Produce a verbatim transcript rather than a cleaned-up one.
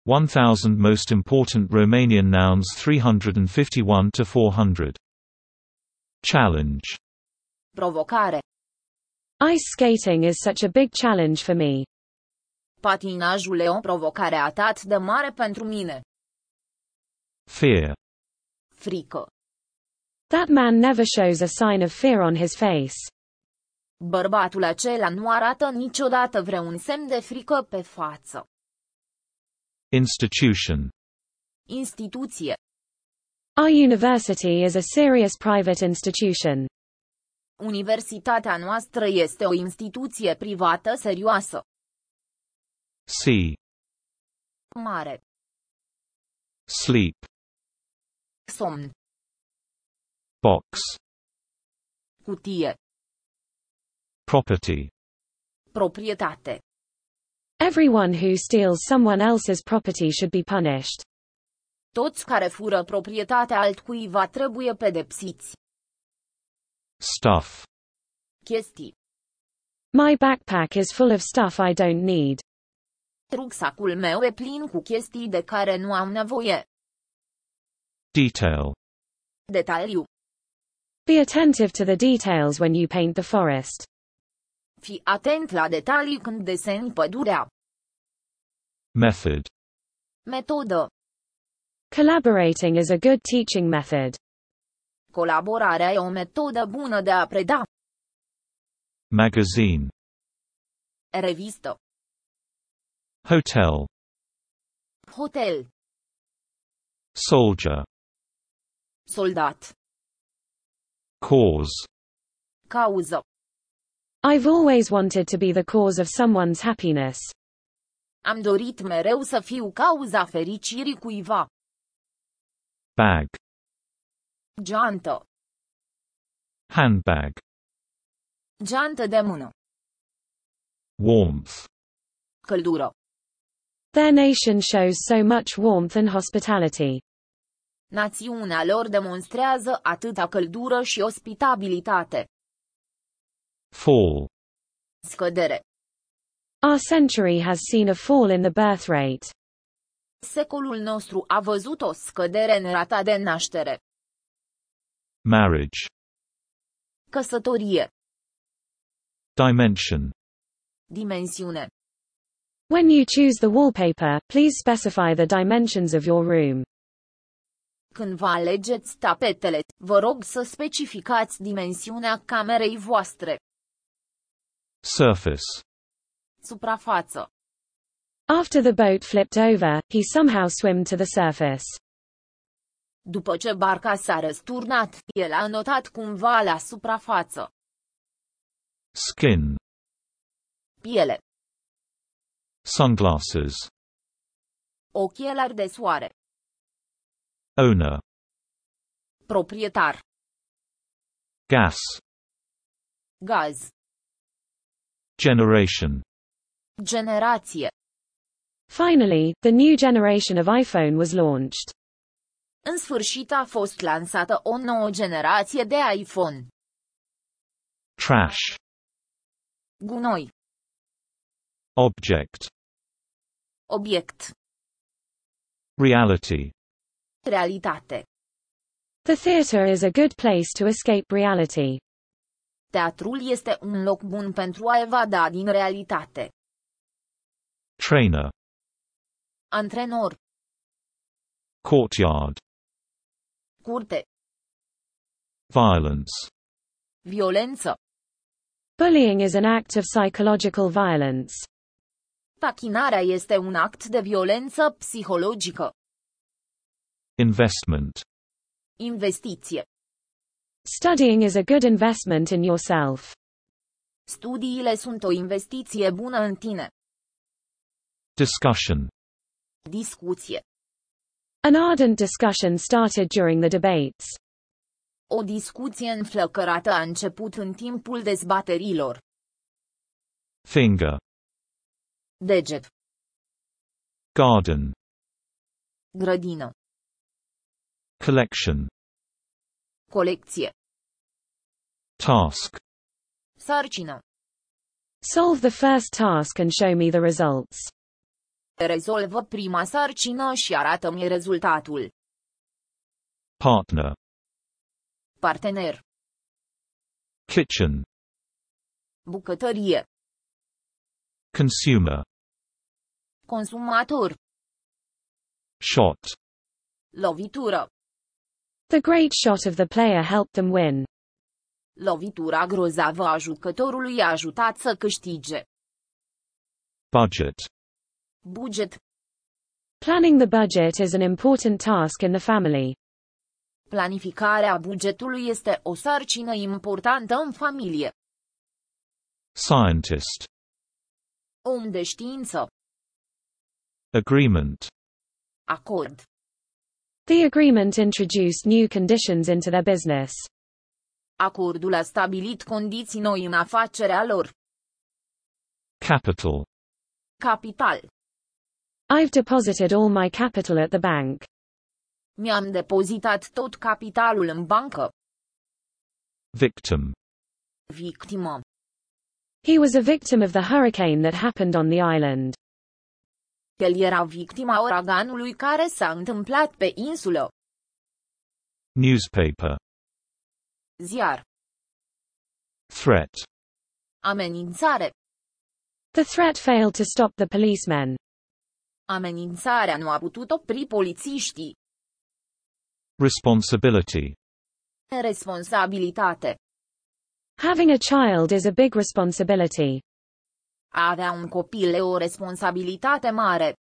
one thousand most important Romanian nouns three hundred fifty-one to four hundred. Challenge. Provocare. Ice skating is such a big challenge for me. Patinajul e o provocare atât de mare pentru mine. Fear. Frică. That man never shows a sign of fear on his face. Bărbatul acela nu arată niciodată vreun semn de frică pe față. Institution. Instituție. Our university is a serious private institution. Universitatea noastră este o instituție privată serioasă. Sea. Mare. Sleep. Somn. Box. Cutie. Property. Proprietate. Everyone who steals someone else's property should be punished. Toți care fură proprietatea altcuiva trebuie pedepsiți. Stuff. Chestii. My backpack is full of stuff I don't need. Rucsacul meu e plin cu chestii de care nu am nevoie. Detail. Detaliu. Be attentive to the details when you paint the forest. Fii atent la detalii când deseni pădurea. Method. Metodă. Collaborating is a good teaching method. Colaborarea e o metodă bună de a preda. Magazine. Revistă. Hotel. Hotel. Soldier. Soldat. Cause. Cauză. I've always wanted to be the cause of someone's happiness. Am dorit mereu să fiu cauza fericirii cuiva. Bag. Geantă. Handbag. Geantă de mână. Warmth. Căldură. Their nation shows so much warmth and hospitality. Națiunea lor demonstrează atâta căldură și ospitabilitate. Fall. Scădere. Our century has seen a fall in the birth rate. Secolul nostru a văzut o scădere în rata de naștere. Marriage. Căsătorie. Dimension. Dimensiune. When you choose the wallpaper, please specify the dimensions of your room. Când vă alegeți tapetele, vă rog să specificați dimensiunea camerei voastre. Surface. Suprafață. After the boat flipped over, he somehow swam to the surface. După ce barca s-a răsturnat, el a notat cumva la suprafață. Skin. Piele. Sunglasses. Ochelari de soare. Owner. Proprietar. Gas. Gaz. Generation. Generație. Finally, the new generation of iPhone was launched. În sfârșit a fost lansată o nouă generație de iPhone. Trash. Gunoi. Object. Obiect. Reality. Realitate. The theater is a good place to escape reality. Teatrul este un loc bun pentru a evada din realitate. Trainer. Antrenor. Courtyard. Curte. Violence. Violență. Bullying is an act of psychological violence. Pachinarea este un act de violență psihologică. Investment. Investiție. Studying is a good investment in yourself. Studiile sunt o investiție bună în tine. Discussion. Discuție. An ardent discussion started during the debates. O discuție înflăcărată a început în timpul dezbaterilor. Finger. Deget. Garden. Grădină. Collection. Colecție. Task. Sarcină. Solve the first task and show me the results. Rezolvă prima sarcină și arată-mi rezultatul. Partner. Partener. Kitchen. Bucătărie. Consumer. Consumator. Shot. Lovitură. The great shot of the player helped them win. Lovitura grozavă a jucătorului a ajutat să câștige. Budget. Buget. Planning the budget is an important task in the family. Planificarea bugetului este o sarcină importantă în familie. Scientist. Om de știință. Agreement. Acord. The agreement introduced new conditions into their business. Acordul a stabilit condiții noi în afacerea lor. Capital. Capital. I've deposited all my capital at the bank. Mi-am depozitat tot capitalul în bancă. Victim. Victimă. He was a victim of the hurricane that happened on the island. El era victima uraganului care s-a întâmplat pe insulă. Newspaper. Ziar. Threat. Amenințare. The threat failed to stop the policemen. Amenințarea nu a putut opri polițiștii. Responsibility. Responsabilitate. Having a child is a big responsibility. A avea un copil e o responsabilitate mare.